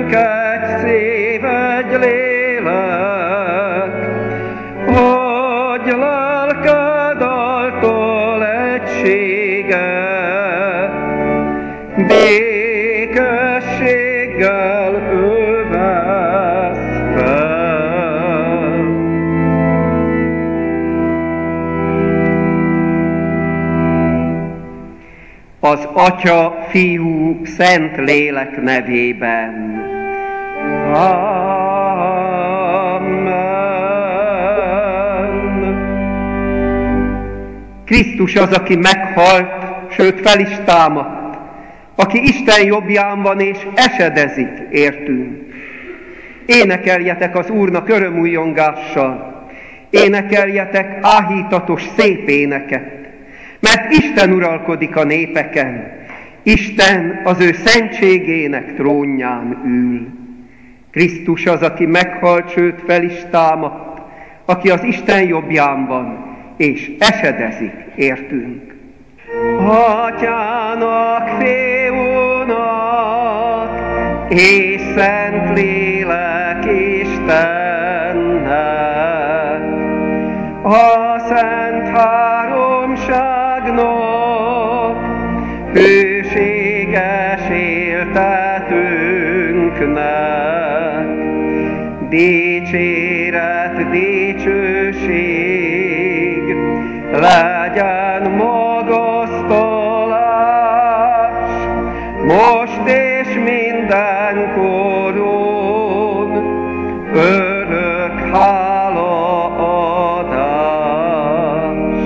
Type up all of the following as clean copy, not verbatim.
Bennünk egy szív, egy lélek, hogy lelked által egységet, békességgel övesz fel. Az Atya, Fiú, Szent Lélek nevében. Amen. Krisztus az, aki meghalt, sőt fel is támadt, aki Isten jobbján van és esedezik értünk. Énekeljetek az Úrnak örömújjongással, énekeljetek áhítatos szép éneket, mert Isten uralkodik a népeken, Isten az ő szentségének trónján ül. Krisztus az, aki meghalt, sőt fel is támadt, aki az Isten jobbján van, és esedezik értünk. Atyának, Fiúnak, és Szentlélek Istennek, a Szent Háromságnak, hűséges éltetőnknek, dicséret, dicsőség, legyen magasztalás, most és mindenkoron, örök hálaadás.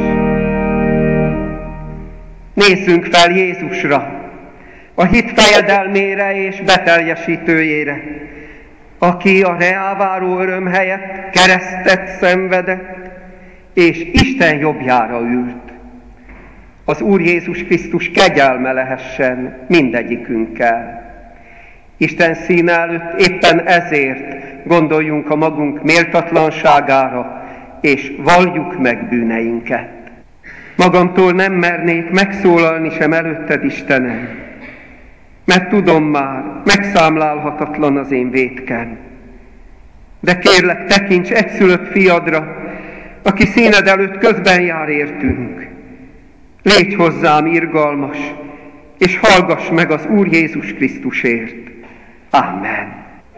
Nézzünk fel Jézusra, a hit fejedelmére és beteljesítőjére, aki a reáváró öröm helyett keresztet szenvedett, és Isten jobbjára ült. Az Úr Jézus Krisztus kegyelme lehessen mindegyikünkkel. Isten színe előtt éppen ezért gondoljunk a magunk méltatlanságára, és valljuk meg bűneinket. Magamtól nem mernék megszólalni sem előtted, Istenem, mert tudom már, megszámlálhatatlan az én vétkem. De kérlek, tekints egyszülött fiadra, aki színed előtt közben jár értünk. Légy hozzám irgalmas, és hallgass meg az Úr Jézus Krisztusért. Amen.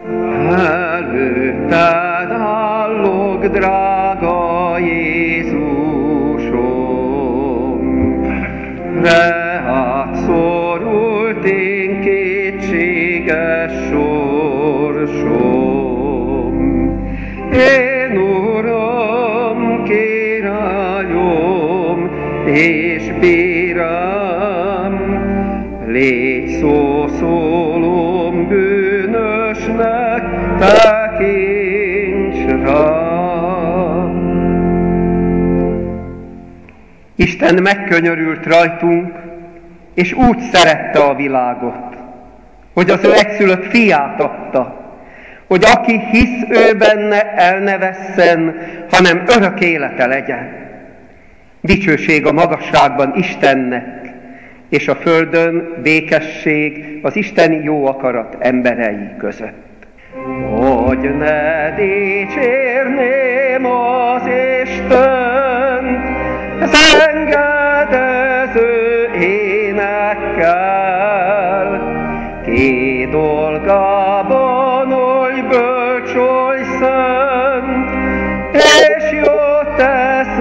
Előtted állok, drága Jézusom, reád szorult én kétséges sorsom. Én, Uram, királyom és bírám, légy szószólom bűnösnek, tekints rám. Isten megkönyörült rajtunk, és úgy szerette a világot, hogy az ő egyszülött fiát adta, hogy aki hisz ő benne, el ne vesszen, hanem örök élete legyen. Dicsőség a magasságban Istennek, és a földön békesség az isteni jó akarat emberei között. Hogy ne dicsérném az Istent, az engedező énekkel, ki dolgában oly bölcs, oly szent, és jót tesz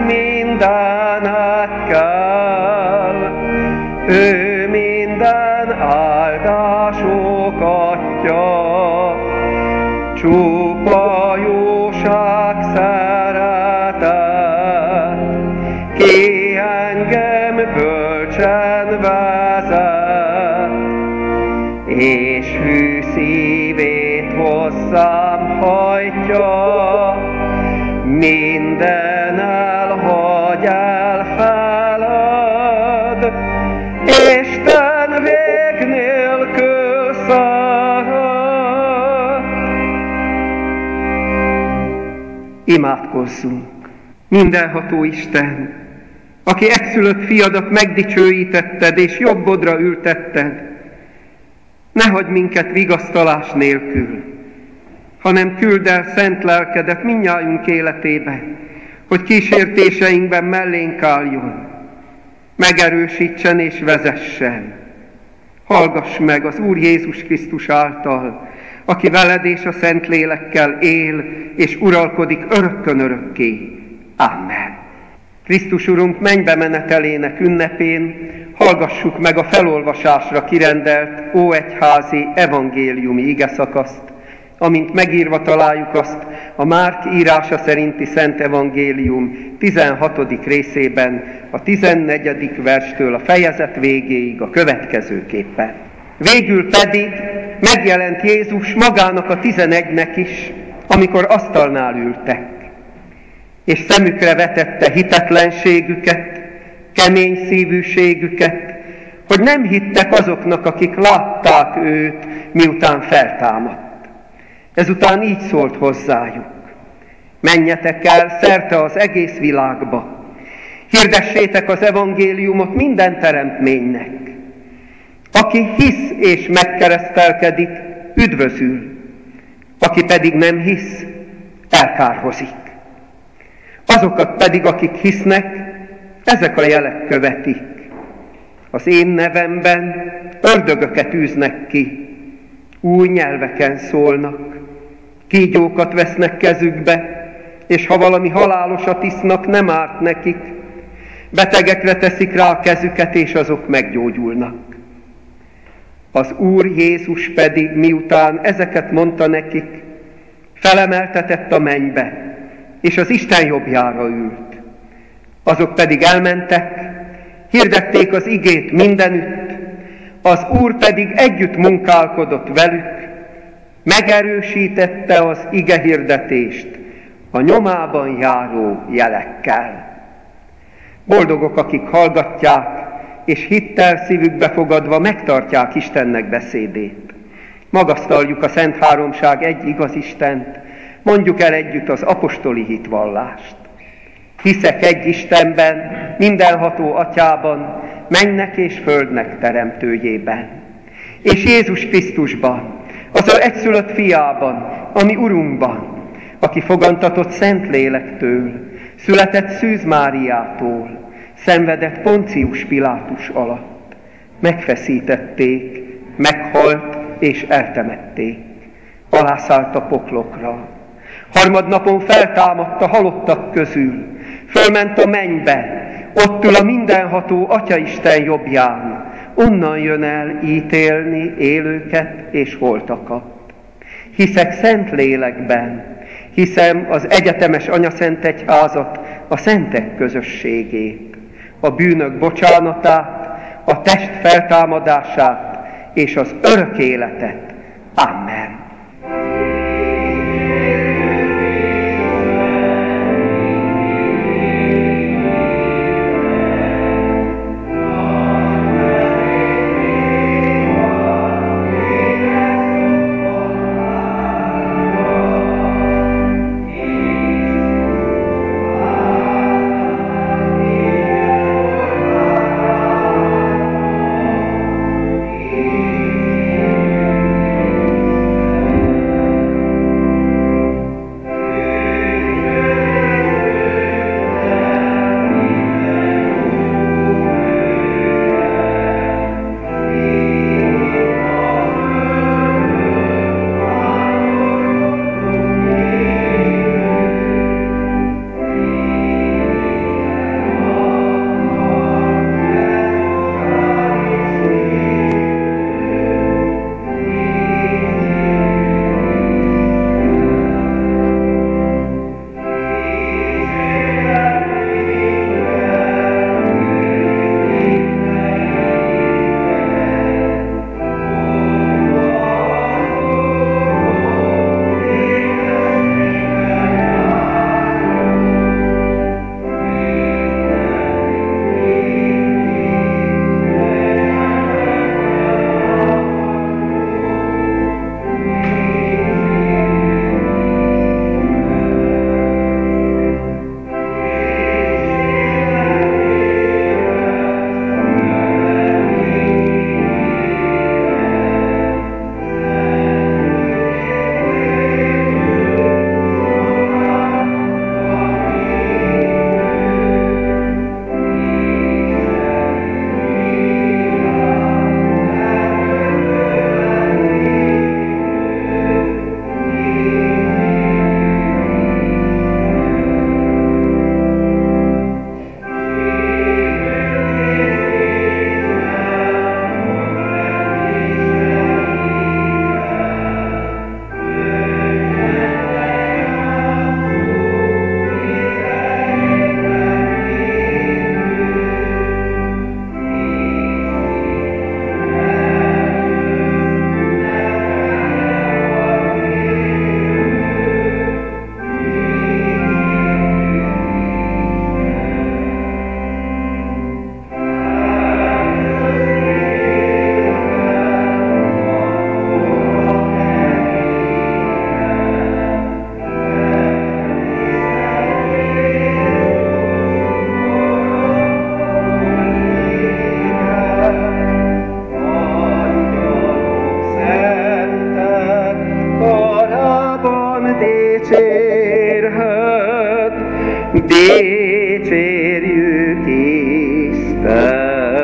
mindenekkel. Ő minden áldások atya, csupa jóság szeretet, ki engem bölcsen vezet, és hű szívét hozzám hajtja, minden elhagy elfeled, Isten vég nélkül szeret. Imádkozzunk! Mindenható Isten, aki egyszülött fiadat megdicsőítetted és jobbodra ültetted, Ne hagyj minket vigasztalás nélkül, hanem küldd el szent lelkedet mindnyájunk életébe, hogy kísértéseinkben mellénk álljon, megerősítsen és vezessen. Hallgass meg az Úr Jézus Krisztus által, aki veled és a Szentlélekkel él és uralkodik örökkön örökké. Amen. Krisztus Urunk mennybe menetelének ünnepén hallgassuk meg a felolvasásra kirendelt óegyházi evangéliumi igeszakaszt, amint megírva találjuk azt a Márk írása szerinti Szent Evangélium 16. részében, a 14. verstől a fejezet végéig a következőképpen. Végül pedig megjelent Jézus magának a 11-nek is, amikor asztalnál ültek, és szemükre vetette hitetlenségüket, kemény szívűségüket, hogy nem hittek azoknak, akik látták őt, miután feltámadt. Ezután így szólt hozzájuk: menjetek el szerte az egész világba, hirdessétek az evangéliumot minden teremtménynek. Aki hisz és megkeresztelkedik, üdvözül, aki pedig nem hisz, elkárhozik. Azokat pedig, akik hisznek, ezek a jelek követik. Az én nevemben ördögöket űznek ki, új nyelveken szólnak, kígyókat vesznek kezükbe, és ha valami halálosat isznak, nem árt nekik, betegekre teszik rá a kezüket, és azok meggyógyulnak. Az Úr Jézus pedig, miután ezeket mondta nekik, felemeltetett a mennybe, és az Isten jobbjára ült. Azok pedig elmentek, hirdették az igét mindenütt, az Úr pedig együtt munkálkodott velük, megerősítette az igehirdetést a nyomában járó jelekkel. Boldogok, akik hallgatják, és hittel szívükbe fogadva megtartják Istennek beszédét. Magasztaljuk a Szent Háromság egy igaz Istent, mondjuk el együtt az apostoli hitvallást. Hiszek egy Istenben, mindenható Atyában, mennek és földnek teremtőjében, és Jézus Krisztusban, az ő egyszülött fiában, ami Urunkban, aki fogantatott Szentlélektől, született Szűz Máriától, szenvedett Poncius Pilátus alatt. Megfeszítették, meghalt és eltemették. Alászállt a poklokra. Harmadnapon feltámadt a halottak közül, fölment a mennybe, ott ül a mindenható Atyaisten jobbján, onnan jön el ítélni élőket és holtakat. Hiszek szent lélekben, hiszem az egyetemes Anyaszent Egyházat, a szentek közösségét, a bűnök bocsánatát, a test feltámadását és az örök életet. Amen. dicsérhet, dicsérjük Isten.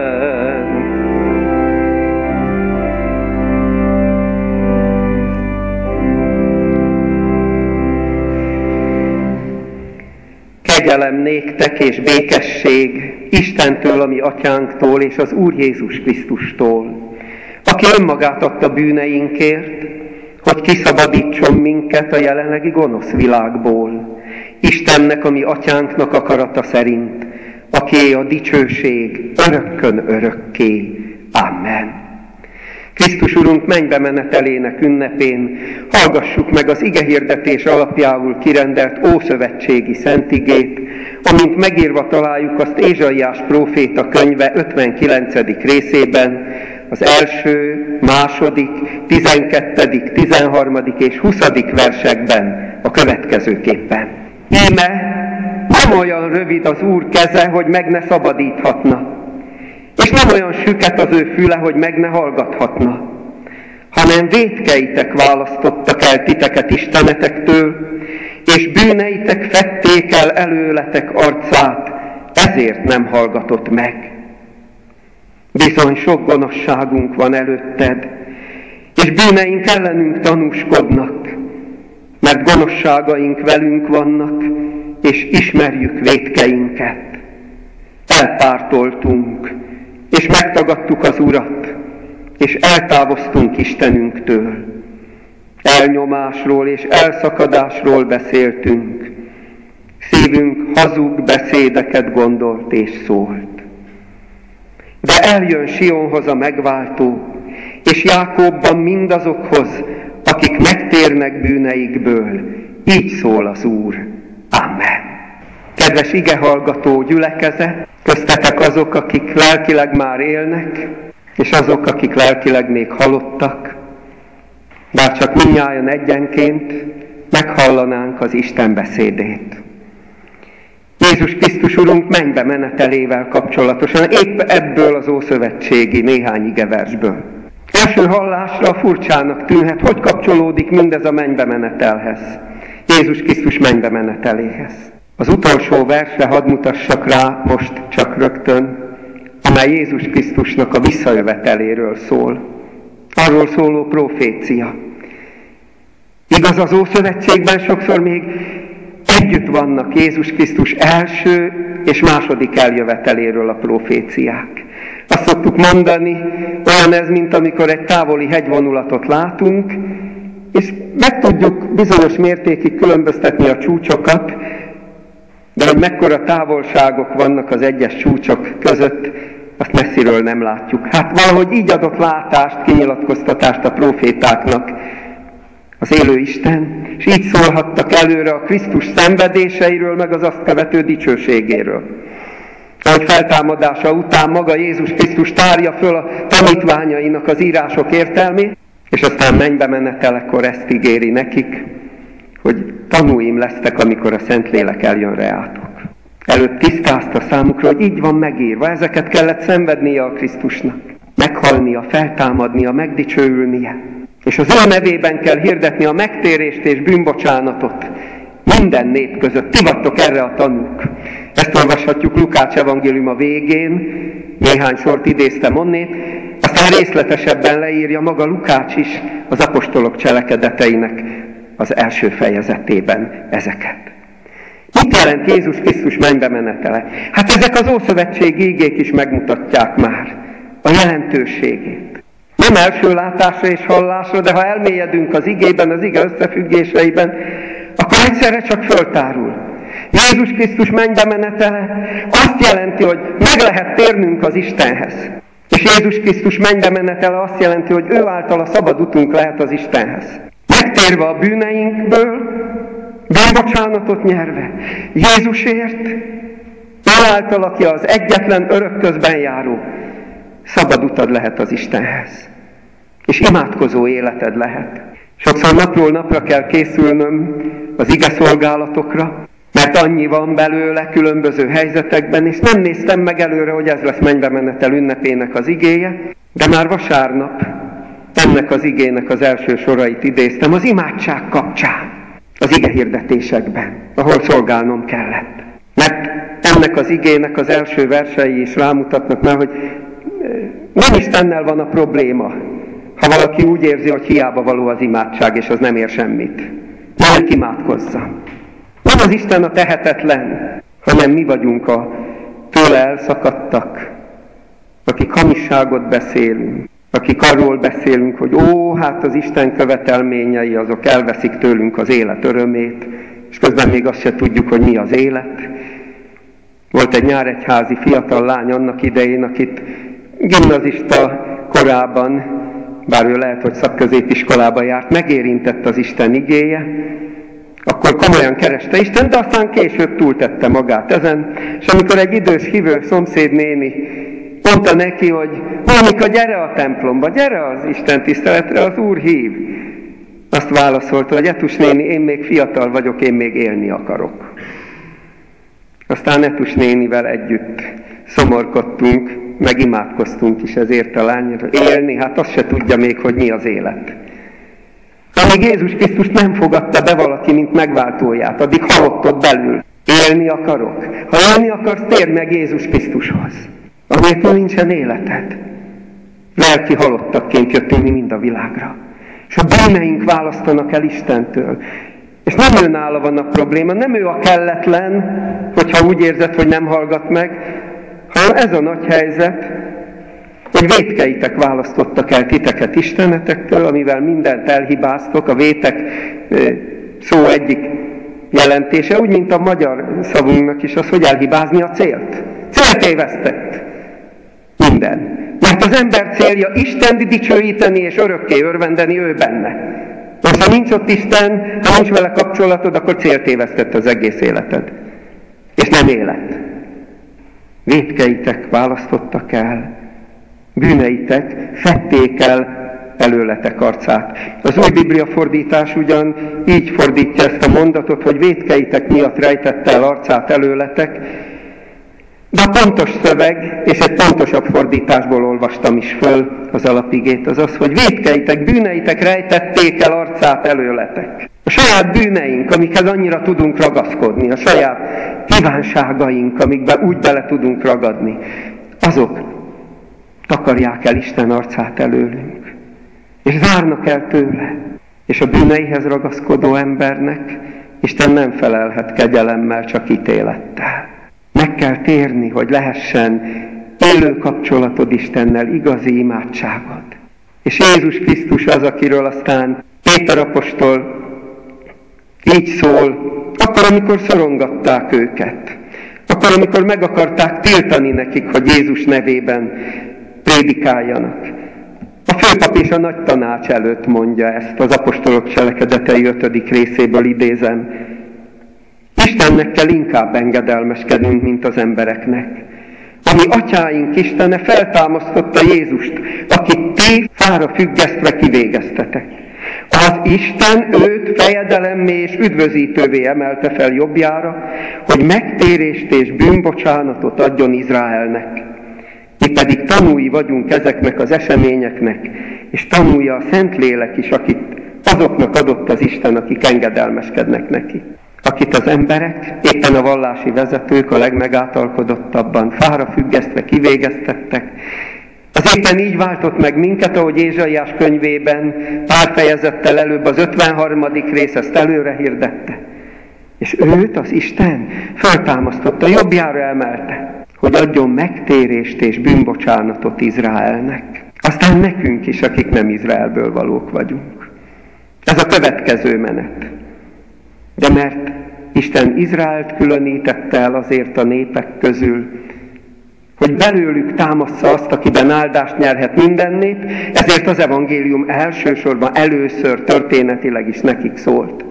Kegyelem néktek és békesség Istentől, a mi atyánktól, és az Úr Jézus Krisztustól, aki önmagát adta bűneinkért, hogy kiszabadítson minket a jelenlegi gonosz világból. Istennek, a mi atyánknak akarata szerint, akié a dicsőség örökkön örökké. Amen. Krisztus Urunk mennybe menetelének ünnepén hallgassuk meg az igehirdetés alapjául kirendelt ószövetségi szentigét, amint megírva találjuk azt Ézsaiás próféta könyve 59. részében, az 1., 2., 12., 13. és 20. versekben a következőképpen. Íme nem olyan rövid az Úr keze, hogy meg ne szabadíthatna, és nem olyan süket az ő füle, hogy meg ne hallgathatna, hanem vétkeitek választottak el titeket istenetektől, és bűneitek fedték el előletek arcát, ezért nem hallgatott meg. Bizony sok gonoszságunk van előtted, és bűneink ellenünk tanúskodnak, mert gonoszságaink velünk vannak, és ismerjük vétkeinket. Elpártoltunk, és megtagadtuk az Urat, és eltávoztunk Istenünktől. Elnyomásról és elszakadásról beszéltünk. Szívünk hazug beszédeket gondolt és szólt. De eljön Sionhoz a megváltó, és Jákóbban mindazokhoz, akik megtérnek bűneikből. Így szól az Úr. Amen. Kedves igehallgató gyülekezet, köztetek azok, akik lelkileg már élnek, és azok, akik lelkileg még halottak, bár csak mindnyájan egyenként meghallanánk az Isten beszédét. Jézus Krisztus Urunk mennybe menetelével kapcsolatosan, épp ebből az ószövetségi néhány igeversből. Első hallásra furcsának tűnhet, hogy kapcsolódik mindez a mennybe menetelhez, Jézus Krisztus mennybe meneteléhez. Az utolsó versre hadd mutassak rá most csak rögtön, amely Jézus Krisztusnak a visszajöveteléről szól. Arról szóló profécia. Igaz, az Ószövetségben sokszor még együtt vannak Jézus Krisztus első és második eljöveteléről a proféciák. Azt szoktuk mondani, olyan ez, mint amikor egy távoli hegyvonulatot látunk, és meg tudjuk bizonyos mértékig különböztetni a csúcsokat, de hogy mekkora távolságok vannak az egyes csúcsok között, azt messziről nem látjuk. Hát valahogy így adott látást, kinyilatkoztatást a profétáknak az élő Isten, és így szólhattak előre a Krisztus szenvedéseiről, meg az azt követő dicsőségéről. Ahogy feltámadása után maga Jézus Krisztus tárja föl a tanítványainak az írások értelmét, és aztán mennybe menetelekor ezt ígéri nekik, hogy tanúim lesztek, amikor a Szentlélek eljön reátok. Előtt tisztázta számukra, hogy így van megírva, ezeket kellett szenvednie a Krisztusnak, meghalnia, feltámadnia, megdicsőülnie. És az ő nevében kell hirdetni a megtérést és bűnbocsánatot minden nép között. Ti vagytok erre a tanúk. Ezt olvashatjuk Lukács evangéliuma végén, néhány sort idéztem onnét, aztán részletesebben leírja maga Lukács is az apostolok cselekedeteinek az első fejezetében ezeket. Mit jelent Jézus Krisztus mennybe menetele? Hát ezek az ószövetségi igék is megmutatják már a jelentőségét. Nem első látásra és hallásra, de ha elmélyedünk az igében, az ige összefüggéseiben, akkor egyszerre csak föltárul. Jézus Krisztus mennybe menetele azt jelenti, hogy meg lehet térnünk az Istenhez. És Jézus Krisztus mennybe menetele azt jelenti, hogy ő által a szabad utunk lehet az Istenhez. Megtérve a bűneinkből, bűnbocsánatot nyerve, Jézusért, ő által, aki az egyetlen örökközben járó, szabad utad lehet az Istenhez. És imádkozó életed lehet. Sokszor napról napra kell készülnöm az igeszolgálatokra, mert annyi van belőle különböző helyzetekben, és nem néztem meg előre, hogy ez lesz mennybe menetel ünnepének az igéje, de már vasárnap ennek az igének az első sorait idéztem az imádság kapcsán. az ige hirdetésekben, ahol szolgálnom kellett. Mert ennek az igének az első versei is rámutatnak már, hogy nem Istennel van a probléma, ha valaki úgy érzi, hogy hiába való az imádság, és az nem ér semmit. Nem imádkozza. Nem az Isten a tehetetlen, hanem mi vagyunk a tőle elszakadtak, akik hamisságot beszélünk, akik arról beszélünk, hogy hát az Isten követelményei azok elveszik tőlünk az élet örömét, és közben még azt se tudjuk, hogy mi az élet. Volt egy nyáregyházi fiatal lány annak idején, akit gimnazista korában, bár ő lehet, hogy szakközépiskolába járt, megérintett az Isten igéje, akkor komolyan kereste Isten, de aztán később túltette magát ezen, és amikor egy idős hívő szomszédnéni mondta neki, hogy Mónika, gyere a templomba, gyere az Isten tiszteletre, az Úr hív. Azt válaszolta, hogy Etus néni, én még fiatal vagyok, én még élni akarok. Aztán Etus nénivel együtt szomorkodtunk, megimádkoztunk is ezért a lányra. Élni, hát azt se tudja még, hogy mi az élet. Amíg Jézus Krisztust nem fogadta be valaki, mint megváltóját, addig halott ott belül. Élni akarok. Ha élni akarsz, térd meg Jézus Krisztushoz. Anélkül nincsen életed. Lelki halottakként jöttünk mi mind a világra. És a bűneink választanak el Istentől. És nem ő nála van a probléma, nem ő a kelletlen, hogyha úgy érzed, hogy nem hallgat meg, hanem ez a nagy helyzet, hogy vétkeitek választottak el titeket Istenetektől, amivel mindent elhibáztok. A vétek szó egyik jelentése, úgy, mint a magyar szavunknak is az, hogy elhibázni a célt. Céltévesztett. Minden. Mert az ember célja Istent dicsőíteni és örökké örvendeni ő benne. Most ha nincs ott Isten, ha nincs vele kapcsolatod, akkor céltévesztett az egész életed. És nem élet. Vétkeitek választottak el, bűneitek fedték el előletek arcát. Az új Biblia fordítás ugyan így fordítja ezt a mondatot, hogy vétkeitek miatt rejtette el arcát előletek, de a pontos szöveg, és egy pontosabb fordításból olvastam is föl az alapigét, az az, hogy vétkeitek, bűneitek rejtették el arcát előletek. A saját bűneink, amikhez annyira tudunk ragaszkodni, a saját kívánságaink, amikben úgy bele tudunk ragadni, azok takarják el Isten arcát előlünk, és zárnak el tőle. És a bűneihez ragaszkodó embernek Isten nem felelhet kegyelemmel, csak ítélettel. Meg kell térni, hogy lehessen élő kapcsolatod Istennel, igazi imádságod. És Jézus Krisztus az, akiről aztán Péter apostol így szól, akkor, amikor szorongatták őket, akkor, amikor meg akarták tiltani nekik, hogy Jézus nevében prédikáljanak. A főpap és a nagy tanács előtt mondja ezt, az apostolok cselekedetei 5. részéből idézem. Istennek kell inkább engedelmeskednünk, mint az embereknek. Ami atyáink Istene feltámasztotta Jézust, akit ti fára függesztve kivégeztetek. Az Isten őt fejedelemmé és üdvözítővé emelte fel jobbjára, hogy megtérést és bűnbocsánatot adjon Izraelnek. Mi pedig tanúi vagyunk ezeknek az eseményeknek, és tanúja a Szentlélek is, akit azoknak adott az Isten, akik engedelmeskednek neki. Akit az emberek, éppen a vallási vezetők a legmegáltalkodottabban fára függesztve kivégeztettek, az éppen így váltott meg minket, ahogy Ézsaiás könyvében pár fejezettel előbb az 53. rész ezt előre hirdette. És őt az Isten feltámasztotta, jobbjára emelte, hogy adjon megtérést és bűnbocsánatot Izraelnek. Aztán nekünk is, akik nem Izraelből valók vagyunk. Ez a következő menet. De mert Isten Izraelt különítette el azért a népek közül, hogy belőlük támassza azt, akiben áldást nyerhet minden nép, ezért az evangélium elsősorban először történetileg is nekik szólt.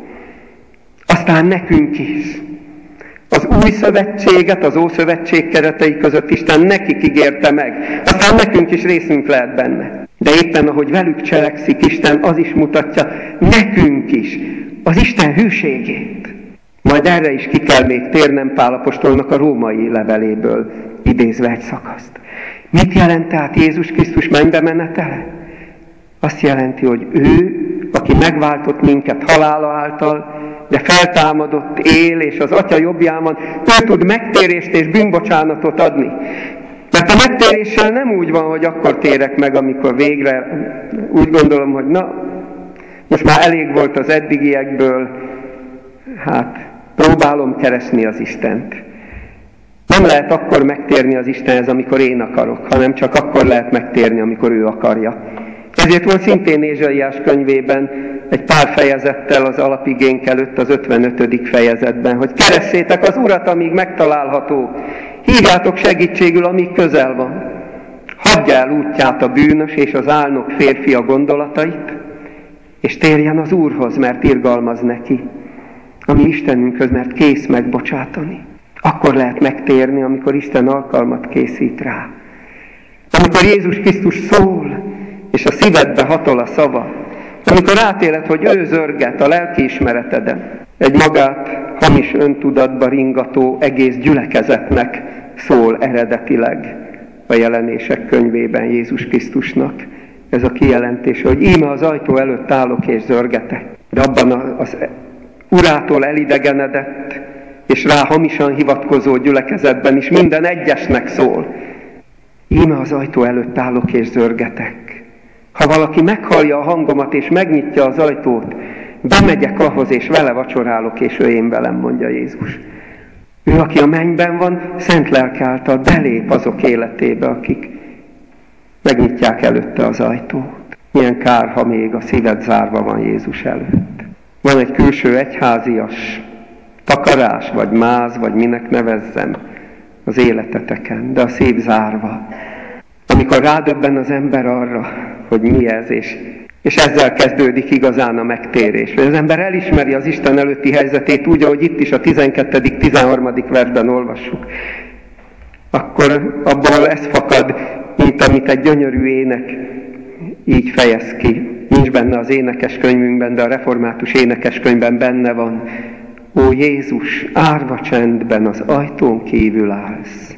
Aztán nekünk is. Az új szövetséget, az Ószövetség keretei között Isten nekik ígérte meg. Aztán nekünk is részünk lehet benne. De éppen ahogy velük cselekszik Isten, az is mutatja nekünk is az Isten hűségét. Majd erre is ki kell még térnem Pál apostolnak a római leveléből idézve egy szakaszt. Mit jelent tehát Jézus Krisztus mennybe menetele? Azt jelenti, hogy ő, aki megváltott minket halála által, de feltámadott, él, és az Atya jobbján van, ő tud megtérést és bűnbocsánatot adni. Mert a megtéréssel nem úgy van, hogy akkor térek meg, amikor végre úgy gondolom, hogy na, most már elég volt az eddigiekből, hát próbálom keresni az Istent. Nem lehet akkor megtérni az Istenhez, amikor én akarok, hanem csak akkor lehet megtérni, amikor ő akarja. Ezért volt szintén Ézsaiás könyvében egy pár fejezettel az alapigénk előtt, az 55. fejezetben, hogy keressétek az Urat, amíg megtalálható. Hívjátok segítségül, amíg közel van. Hagyja el útját a bűnös és az álnok férfi a gondolatait, és térjen az Úrhoz, mert irgalmaz neki. A mi Istenünkhöz, mert kész megbocsátani. Akkor lehet megtérni, amikor Isten alkalmat készít rá. Amikor Jézus Krisztus szól, és a szívedbe hatol a szava. Amikor átéled, hogy ő zörget a lelkiismereteden. Egy magát hamis öntudatba ringató egész gyülekezetnek szól eredetileg a Jelenések könyvében Jézus Krisztusnak. Ez a kijelentés, hogy íme az ajtó előtt állok és zörgetek. De abban az Urától elidegenedett és rá hamisan hivatkozó gyülekezetben is minden egyesnek szól. Íme az ajtó előtt állok és zörgetek. Ha valaki meghallja a hangomat és megnyitja az ajtót, bemegyek ahhoz és vele vacsorálok, és ő én velem, mondja Jézus. Ő, aki a mennyben van, szent lelke által belép azok életébe, akik megnyitják előtte az ajtót. Milyen kár, ha még a szíved zárva van Jézus előtt. Van egy külső egyházias takarás, vagy máz, vagy minek nevezzem az életeteken, de a szív zárva. Amikor rádöbben az ember arra, hogy mi ez, és ezzel kezdődik igazán a megtérés. Hogy az ember elismeri az Isten előtti helyzetét úgy, ahogy itt is a 12.-13. versben olvassuk. Akkor abból ez fakad, mint amit egy gyönyörű ének így fejez ki. Nincs benne az énekeskönyvünkben, de a református énekeskönyvben benne van. Ó Jézus, árva csendben az ajtón kívül állsz.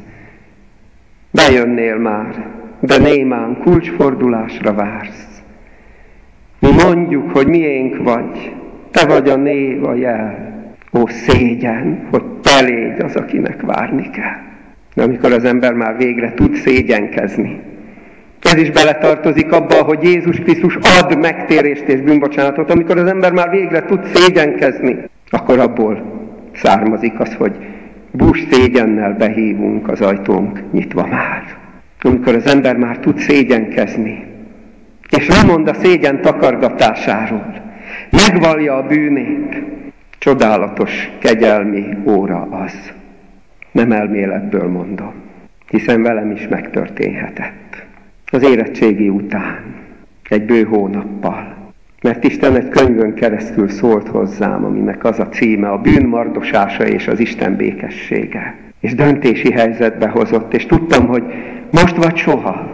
Bejönnél már, de némán kulcsfordulásra vársz. Mi mondjuk, hogy miénk vagy, te vagy a név, a jel. Ó szégyen, hogy te légy az, akinek várni kell. De amikor az ember már végre tud szégyenkezni, ez is beletartozik abba, hogy Jézus Krisztus ad megtérést és bűnbocsánatot. Amikor az ember már végre tud szégyenkezni, akkor abból származik az, hogy bús szégyennel behívunk, az ajtónk nyitva már. Amikor az ember már tud szégyenkezni, és lemond a szégyen takargatásáról, megvallja a bűnét, csodálatos, kegyelmi óra az. Nem elméletből mondom, hiszen velem is megtörténhetett. Az érettségi után, egy bő hónappal. Mert Isten egy könyvön keresztül szólt hozzám, aminek az a címe, a bűn mardosása és az Isten békessége. És döntési helyzetbe hozott, és tudtam, hogy most vagy soha.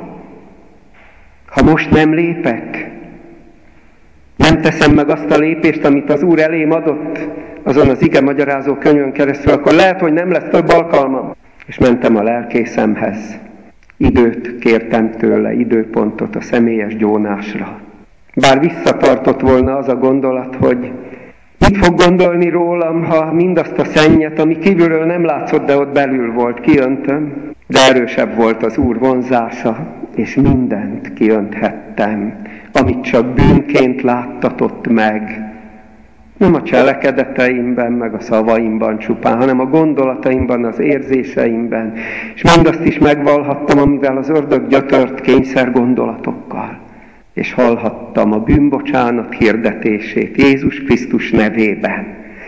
Ha most nem lépek, nem teszem meg azt a lépést, amit az Úr elém adott, azon az ige magyarázó könyvön keresztül, akkor lehet, hogy nem lesz több alkalmam. És mentem a lelkészemhez. Időt kértem tőle, időpontot a személyes gyónásra. Bár visszatartott volna az a gondolat, hogy mit fog gondolni rólam, ha mindazt a szennyet, ami kívülről nem látszott, de ott belül volt, kiöntöm. De erősebb volt az Úr vonzása, és mindent kiönthettem, amit csak bűnként láttatott meg. Nem a cselekedeteimben, meg a szavaimban csupán, hanem a gondolataimban, az érzéseimben. És mindazt is megvallhattam, amivel az ördög gyötört kényszer gondolatokkal. És hallhattam a bűnbocsánat hirdetését Jézus Krisztus nevében.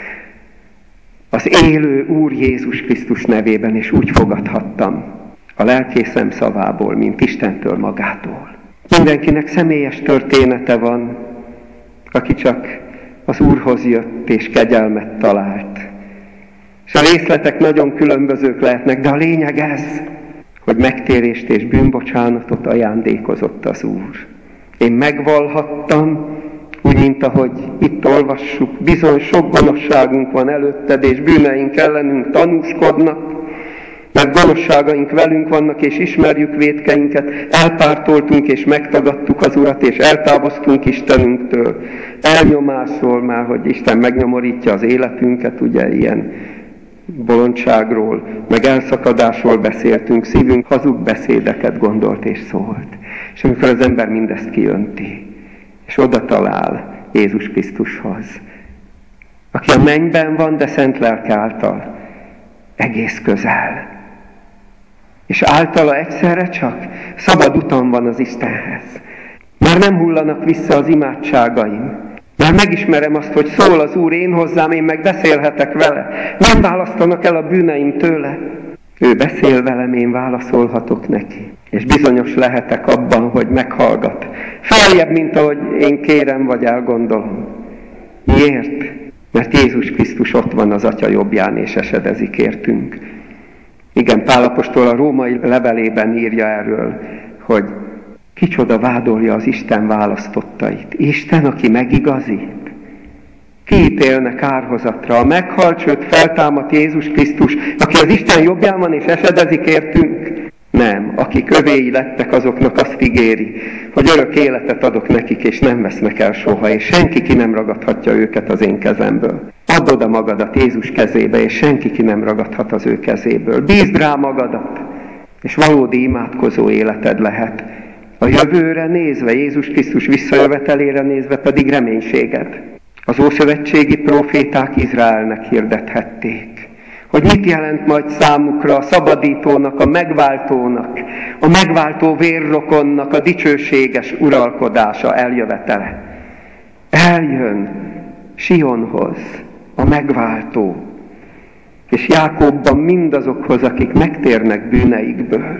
Az élő Úr Jézus Krisztus nevében, és úgy fogadhattam a lelkészem szavából, mint Istentől magától. Mindenkinek személyes története van, aki csak az Úrhoz jött és kegyelmet talált. És a részletek nagyon különbözők lehetnek, de a lényeg ez, hogy megtérést és bűnbocsánatot ajándékozott az Úr. Én megvallhattam, úgy, mint ahogy itt olvassuk, bizony sok gonoszságunk van előtted, és bűneink ellenünk tanúskodnak, mert gonoszságaink velünk vannak, és ismerjük vétkeinket, elpártoltunk és megtagadtuk az Urat, és eltávoztunk Istenünktől. Elnyomásról már, hogy Isten megnyomorítja az életünket, ugye ilyen bolondságról, meg elszakadásról beszéltünk, szívünk hazug beszédeket gondolt és szólt. És amikor az ember mindezt kijönti, és oda talál Jézus Krisztushoz, aki a mennyben van, de szent lelke által egész közel. És általa egyszerre csak szabad utam van az Istenhez. Már nem hullanak vissza az imádságaim. Már megismerem azt, hogy szól az Úr én hozzám, én meg beszélhetek vele. Nem választanak el a bűneim tőle. Ő beszél velem, én válaszolhatok neki. És bizonyos lehetek abban, hogy meghallgat. Feljebb, mint ahogy én kérem, vagy elgondolom. Miért? Mert Jézus Krisztus ott van az Atya jobbján, és esedezik értünk. Igen, Pál apostol a római levelében írja erről, hogy kicsoda vádolja az Isten választottait. Isten, aki megigazít. Ki ítélne kárhozatra? A meghalt, sőt feltámadt Jézus Krisztus, aki az Isten jobbján van és esedezik értünk? Nem, akik övéi lettek, azoknak azt ígéri, hogy örök életet adok nekik, és nem vesznek el soha, és senki ki nem ragadhatja őket az én kezemből. Add oda magadat Jézus kezébe, és senki ki nem ragadhat az ő kezéből. Bízd rá magadat, és valódi imádkozó életed lehet. A jövőre nézve, Jézus Krisztus visszajövetelére nézve pedig reménységed. Az ószövetségi proféták Izraelnek hirdethették, hogy mit jelent majd számukra a szabadítónak, a megváltónak, a megváltó vérrokonnak a dicsőséges uralkodása, eljövetele. Eljön Sionhoz a megváltó, és Jákobban mindazokhoz, akik megtérnek bűneikből.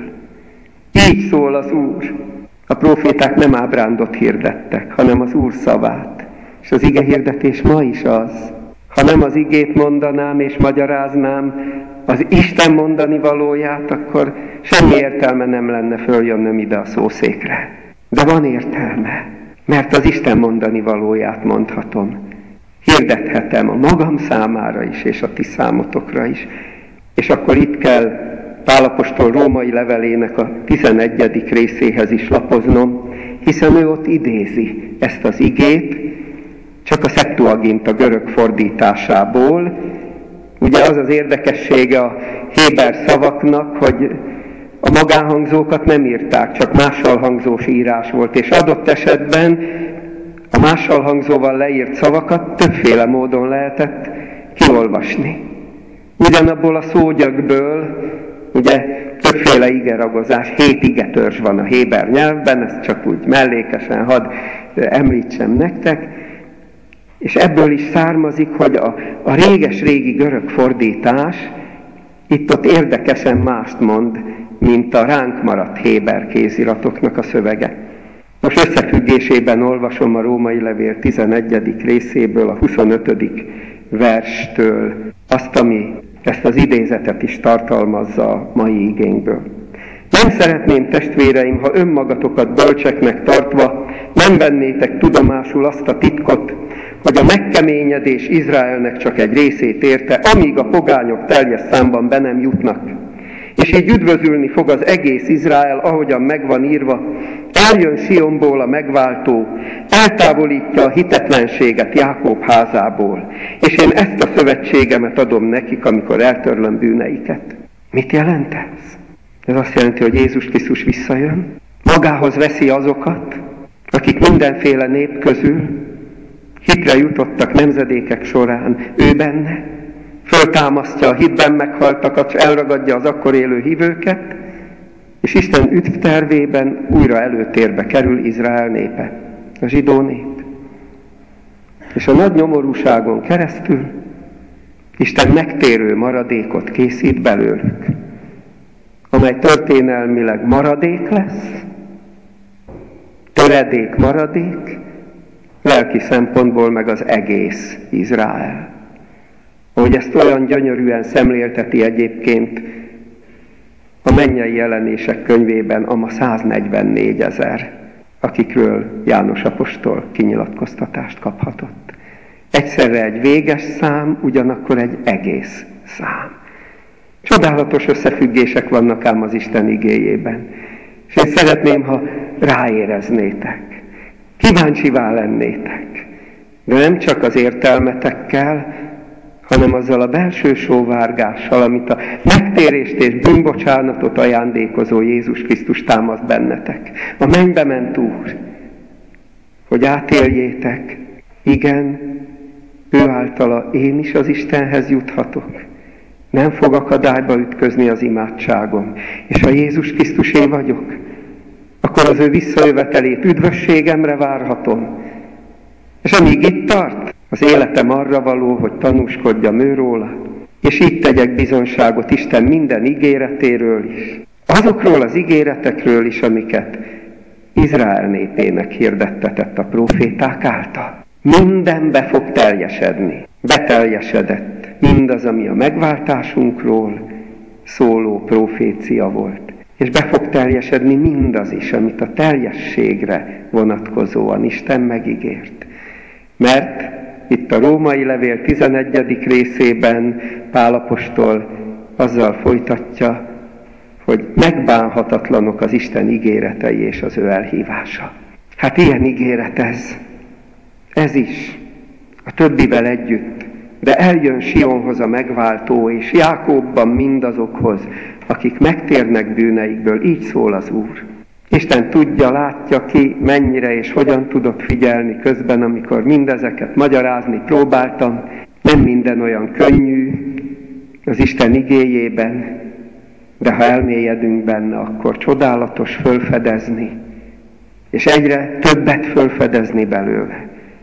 Így szól az Úr. A proféták nem ábrándot hirdettek, hanem az Úr szavát. És az ige hirdetés ma is az. Ha nem az igét mondanám és magyaráznám az Isten mondani valóját, akkor semmi értelme nem lenne följönnöm ide a szószékre. De van értelme, mert az Isten mondani valóját mondhatom. Hirdethetem a magam számára is, és a ti számotokra is. És akkor itt kell Pál apostol római levelének a 11. részéhez is lapoznom, hiszen ő ott idézi ezt az igét, csak a Septuaginta görög fordításából. Ugye az az érdekessége a héber szavaknak, hogy a magánhangzókat nem írták, csak mással hangzós írás volt, és adott esetben a mással hangzóval leírt szavakat többféle módon lehetett kiolvasni. Ugyanabból a szógyökből, ugye többféle igeragozás, 7 igetörzs van a héber nyelvben, ezt csak úgy mellékesen hadd említsem nektek, és ebből is származik, hogy a réges-régi görög fordítás itt-ott érdekesen mást mond, mint a ránk maradt héber kéziratoknak a szövege. Most összefüggésében olvasom a római levél 11. részéből, a 25. verstől azt, ami ezt az idézetet is tartalmazza a mai igénkből. Nem szeretném, testvéreim, ha önmagatokat bölcseknek tartva nem vennétek tudomásul azt a titkot, hogy a megkeményedés Izraelnek csak egy részét érte, amíg a pogányok teljes számban be nem jutnak. És így üdvözülni fog az egész Izrael, ahogyan megvan írva, eljön Sionból a megváltó, eltávolítja a hitetlenséget Jákob házából, és én ezt a szövetségemet adom nekik, amikor eltörlöm bűneiket. Mit jelent ez? Ez azt jelenti, hogy Jézus Krisztus visszajön, magához veszi azokat, akik mindenféle nép közül hitre jutottak nemzedékek során, ő benne, föltámasztja a hitben meghaltakat, és elragadja az akkor élő hívőket, és Isten üdvtervében újra előtérbe kerül Izrael népe, a zsidó nép. És a nagy nyomorúságon keresztül Isten megtérő maradékot készít belőlük, amely történelmileg maradék lesz, töredék maradék, lelki szempontból meg az egész Izrael. Ahogy ezt olyan gyönyörűen szemlélteti egyébként a mennyei jelenések könyvében ama 144 000, akikről János apostol kinyilatkoztatást kaphatott. Egyszerre egy véges szám, ugyanakkor egy egész szám. Csodálatos összefüggések vannak ám az Isten igéjében. És én szeretném, ha ráéreznétek, kíváncsivá lennétek, de nem csak az értelmetekkel, hanem azzal a belső sóvárgással, amit a megtérést és bűnbocsánatot ajándékozó Jézus Krisztus támaszt bennetek. A mennybe ment Úr, hogy átéljétek, igen, ő általa én is az Istenhez juthatok. Nem fog akadályba ütközni az imádságom. És ha Jézus Krisztusé vagyok, akkor az ő visszajövetelét üdvösségemre várhatom. És amíg itt tart, az életem arra való, hogy tanúskodjam őróla, és így tegyek bizonyságot Isten minden ígéretéről is. Azokról az ígéretekről is, amiket Izrael népének hirdettetett a próféták által. Minden be fog teljesedni. Beteljesedett mindaz, ami a megváltásunkról szóló profécia volt. És be fog teljesedni mindaz is, amit a teljességre vonatkozóan Isten megígért. Mert itt a Római levél 11. részében Pál apostol azzal folytatja, hogy megbánhatatlanok az Isten ígéretei és az ő elhívása. Hát ilyen ígéret ez. Ez is. A többivel együtt. De eljön Sionhoz a megváltó, és Jákóbban mindazokhoz, akik megtérnek bűneikből. Így szól az Úr. Isten tudja, látja ki, mennyire és hogyan tudott figyelni közben, amikor mindezeket magyarázni próbáltam. Nem minden olyan könnyű az Isten igéjében, de ha elmélyedünk benne, akkor csodálatos fölfedezni, és egyre többet fölfedezni belőle.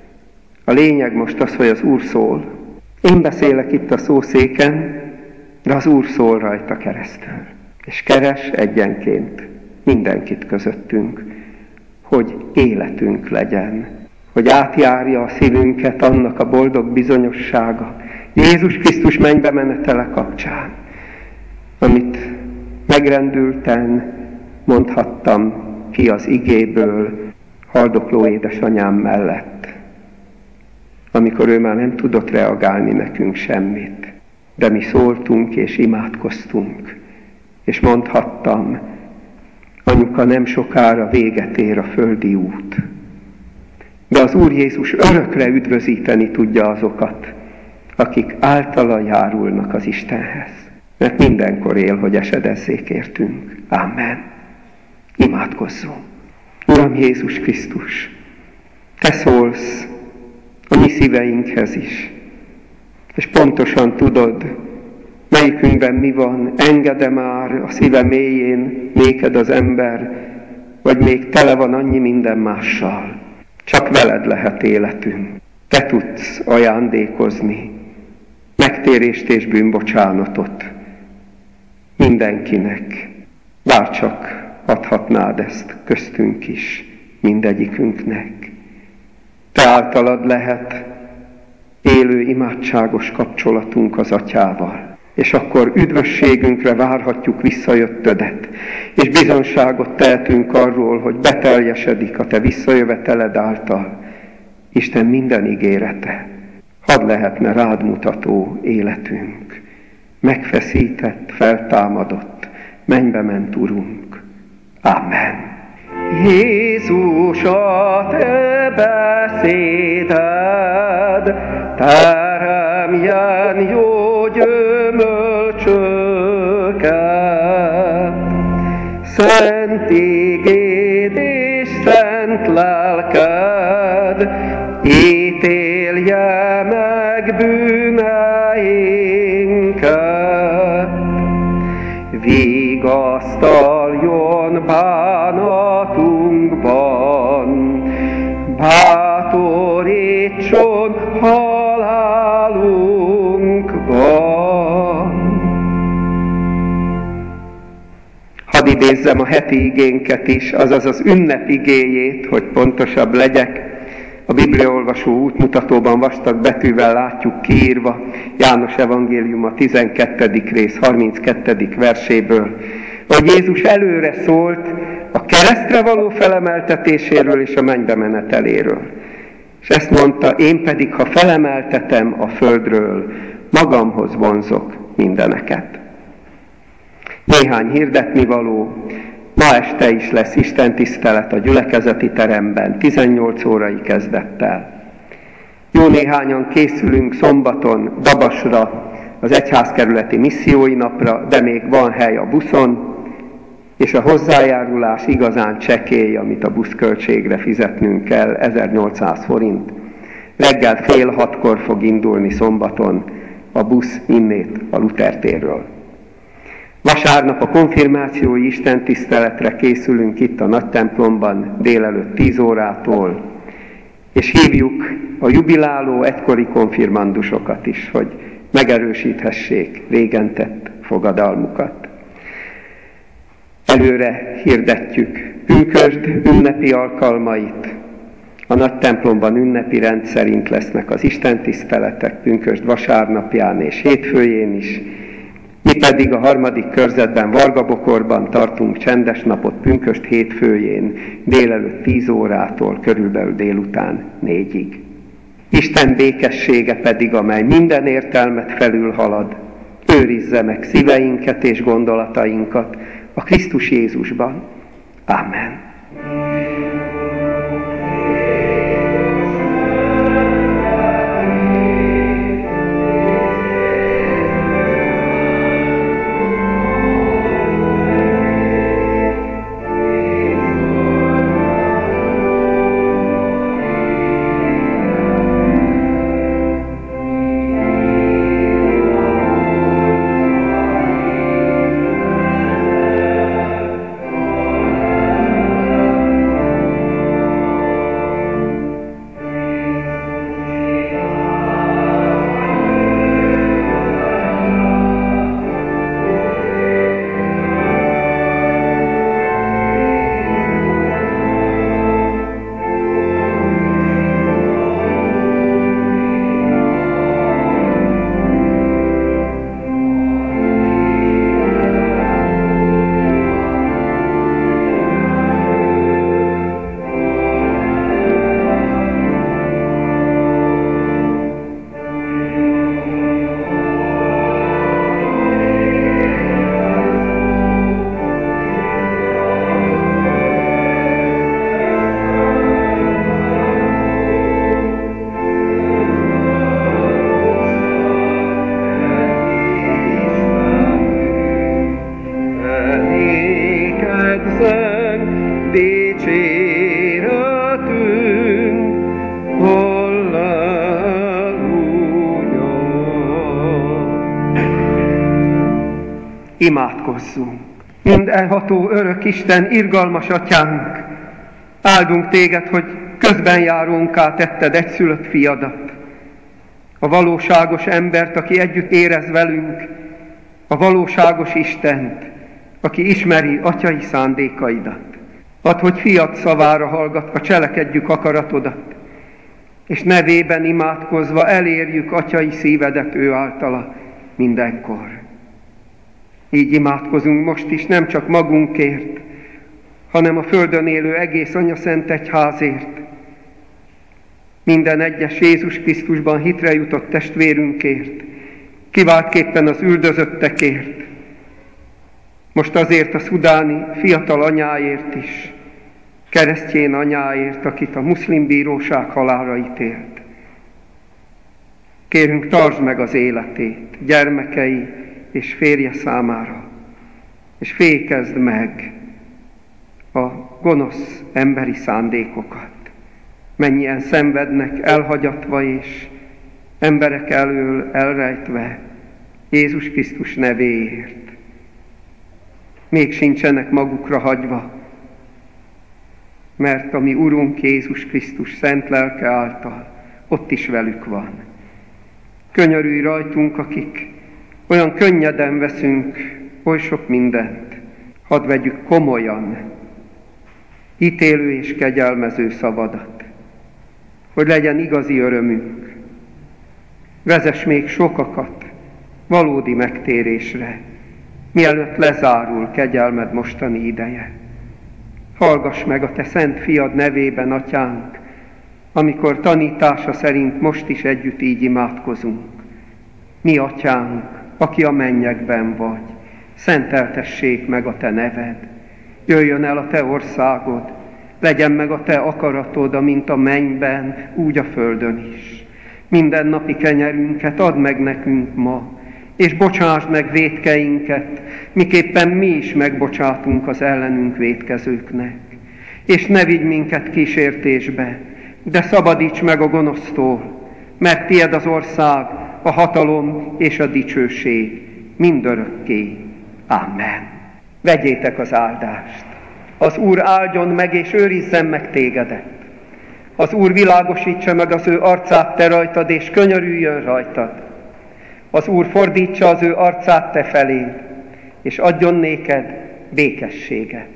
A lényeg most az, hogy az Úr szól. Én beszélek itt a szószéken, de az Úr szól rajta keresztül. És keres egyenként mindenkit közöttünk, hogy életünk legyen, hogy átjárja a szívünket annak a boldog bizonyossága Jézus Krisztus mennybe menetele kapcsán, amit megrendülten mondhattam ki az igéből haldokló édesanyám mellett, amikor ő már nem tudott reagálni nekünk semmit, de mi szóltunk és imádkoztunk, és mondhattam, anyuka, nem sokára véget ér a földi út. De az Úr Jézus örökre üdvözíteni tudja azokat, akik általa járulnak az Istenhez. Mert mindenkor él, hogy esedezzék értünk. Amen. Imádkozzunk. Uram Jézus Krisztus, Te szólsz a mi szíveinkhez is. És pontosan tudod, melyikünkben mi van, enged-e már a szíve mélyén néked az ember, vagy még tele van annyi minden mással. Csak veled lehet életünk. Te tudsz ajándékozni megtérést és bűnbocsánatot mindenkinek. Bárcsak adhatnád ezt köztünk is, mindegyikünknek. Te általad lehet élő imádságos kapcsolatunk az Atyával. És akkor üdvösségünkre várhatjuk visszajöttödet, és bizonságot tehetünk arról, hogy beteljesedik a Te visszajöveteled által Isten minden ígérete. Hadd lehetne rád mutató életünk, megfeszített, feltámadott, mennybe ment Urunk. Amen. Jézus, a Te beszéded teremjen jó gyümölcsöket. Szent igéd és szent lelked ítélje meg bűneinket. Vigasztaljon bánatunkban, bátorítson halálunkban. Hadd idézzem a heti igénket is, azaz az ünnep igéjét, hogy pontosabb legyek. A Bibliaolvasó útmutatóban vastag betűvel látjuk kiírva János evangéliuma 12. rész 32. verséből, hogy Jézus előre szólt a keresztre való felemeltetéséről és a mennybe meneteléről. És ezt mondta, én pedig, ha felemeltetem a földről, magamhoz vonzok mindeneket. Néhány hirdetnivaló. Ma este is lesz istentisztelet a gyülekezeti teremben, 18 órai kezdettel. Jó néhányan készülünk szombaton Dabasra, az egyházkerületi missziói napra, de még van hely a buszon, és a hozzájárulás igazán csekély, amit a buszköltségre fizetnünk kell, 1800 forint. Reggel 5:30 fog indulni szombaton a busz innét a Luther térről. Vasárnap a konfirmációi istentiszteletre készülünk itt a nagy templomban délelőtt 10 órától, és hívjuk a jubiláló egykori konfirmandusokat is, hogy megerősíthessék régen tett fogadalmukat. Előre hirdetjük pünkösd ünnepi alkalmait. A nagy templomban ünnepi rend szerint lesznek az istentiszteletek pünkösd vasárnapján és hétfőjén is. Mi pedig a 3. körzetben Vargabokorban tartunk csendes napot pünkösd hétfőjén délelőtt 10 órától körülbelül délután 4-ig. Isten békessége pedig, amely minden értelmet felülhalad, őrizze meg szíveinket és gondolatainkat a Krisztus Jézusban. Amen. Imádkozzunk! Mindenható örök Isten, irgalmas Atyánk, áldunk Téged, hogy közben járónká tetted egyszülött fiadat, a valóságos embert, aki együtt érez velünk, a valóságos Istent, aki ismeri atyai szándékaidat. Add, hogy fiad szavára hallgatva cselekedjük akaratodat, és nevében imádkozva elérjük atyai szívedet ő általa mindenkor. Így imádkozunk most is, nem csak magunkért, hanem a földön élő egész Anyaszent Egyházért, minden egyes Jézus Krisztusban hitre jutott testvérünkért, kiváltképpen az üldözöttekért, most azért a szudáni fiatal anyáért is, keresztjén anyáért, akit a muszlim bíróság halálra ítélt. Kérünk, tartsd meg az életét gyermekei és férje számára, és fékezd meg a gonosz emberi szándékokat. Mennyien szenvednek elhagyatva és emberek elől elrejtve Jézus Krisztus nevéért. Még sincsenek magukra hagyva, mert a mi Urunk Jézus Krisztus szent lelke által ott is velük van. Könyörülj rajtunk, akik olyan könnyeden veszünk oly sok mindent, hadd vegyük komolyan ítélő és kegyelmező szavadat, hogy legyen igazi örömünk. Vezess még sokakat valódi megtérésre, mielőtt lezárul kegyelmed mostani ideje. Hallgass meg a Te szent fiad nevében, Atyánk, amikor tanítása szerint most is együtt így imádkozunk. Mi, Atyánk, aki a mennyekben vagy, Szenteltessék meg a te neved, jöjjön el a te országod, legyen meg a te akaratod, amint a mennyben, úgy a földön is. Minden napi kenyerünket add meg nekünk ma, és bocsásd meg vétkeinket, miképpen mi is megbocsátunk az ellenünk vétkezőknek. És ne vigy minket kísértésbe, de szabadíts meg a gonosztól, mert tied az ország, a hatalom és a dicsőség mindörökké. Amen. Vegyétek az áldást. Az Úr áldjon meg és őrizzen meg tégedet. Az Úr világosítsa meg az ő arcát te rajtad, és könyörüljön rajtad. Az Úr fordítsa az ő arcát te feléd, és adjon néked békességet.